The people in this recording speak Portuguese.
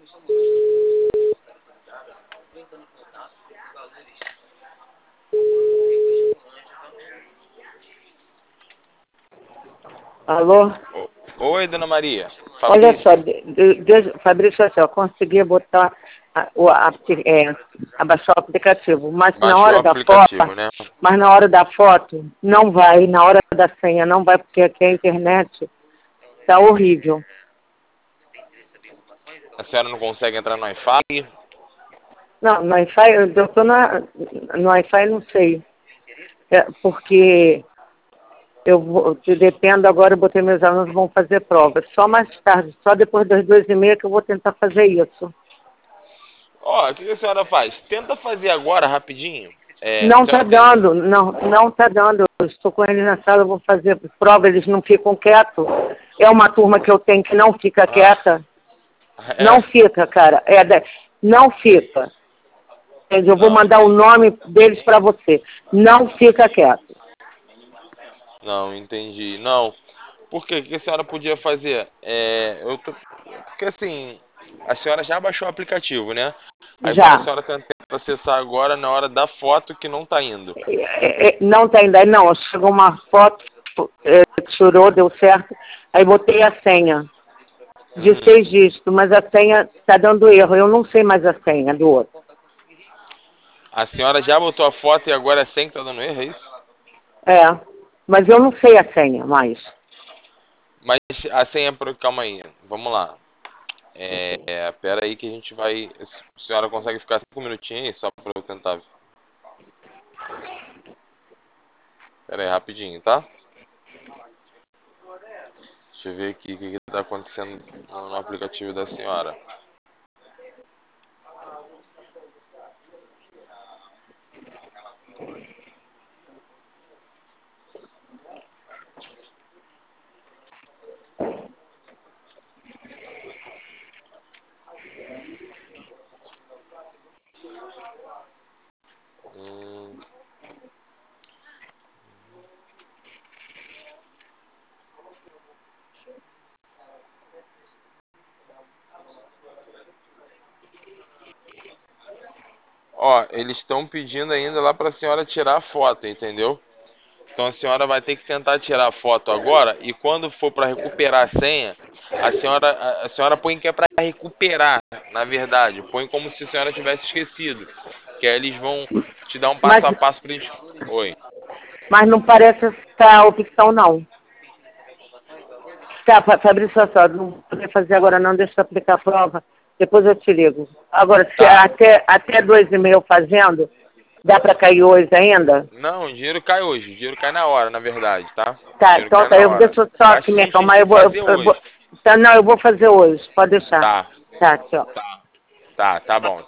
Alô? Oi, dona Maria. Olha Fabrício. só, Fabrício, assim, eu consegui botar, abaixar o aplicativo, Baixou o aplicativo, né? mas na hora da foto não vai, na hora da senha não vai, porque aqui a internet tá horrível. A senhora não consegue entrar no Wi-Fi? Não, no Wi-Fi, eu tô no Wi-Fi, não sei, porque dependo agora, eu botei meus alunos vão fazer prova, só mais tarde, só depois das 2h30 que eu vou tentar fazer isso. Ó, o que a senhora faz? Tenta fazer agora, rapidinho. A Não tá senhora tem... dando, não tá dando. Eu estou com eles na sala, eu vou fazer prova, eles não ficam quietos. É uma turma que eu tenho que não fica quieta. Não É. fica, cara. Não fica. Eu vou Não, mandar o entendi. nome deles para você. Não fica quieto. Não, entendi. Não. Por quê? O que a senhora podia fazer? Porque assim, a senhora já baixou o aplicativo, né? Aí quando a Já. senhora tenta acessar agora, na hora da foto que não tá indo. Não tem daí, não. Chegou uma foto, tirou, deu certo. Aí botei a senha de Uhum. 6 dígitos, mas a senha está dando erro. Eu não sei mais a senha do outro. A senhora já botou a foto e agora é sem que tá dando erro, é isso? É, mas eu não sei a senha mais. Mas a senha, calma aí, vamos lá. Pera aí que a gente vai... A senhora consegue ficar 5 minutinhos aí, só pra eu tentar... Pera aí, rapidinho, tá? Deixa eu ver aqui o que tá acontecendo no aplicativo da senhora. Hum, Ó, eles estão pedindo ainda lá pra senhora tirar a foto, entendeu? Então a senhora vai ter que tentar tirar a foto agora e quando for para recuperar a senha, a senhora põe que é para recuperar, na verdade. Põe como se a senhora tivesse esquecido. Que aí eles vão te dar um Mas, passo a passo para eles... Oi. mas não parece essa opção, não. Tá, Fabrício, só, não vou poder fazer agora não, deixa eu aplicar a prova, depois eu te ligo. Agora, se Tá. até 2h30 eu fazendo, dá para cair hoje ainda? Não, o dinheiro cai hoje. O dinheiro cai na hora, na verdade, tá? O Tá, dinheiro então cai tá, na hora. deixa eu só Mas aqui me sim, a gente acalmar, tem que fazer hoje. tá, não, eu vou fazer hoje, pode deixar. Tá. Tá, tchau. Tá, tá bom.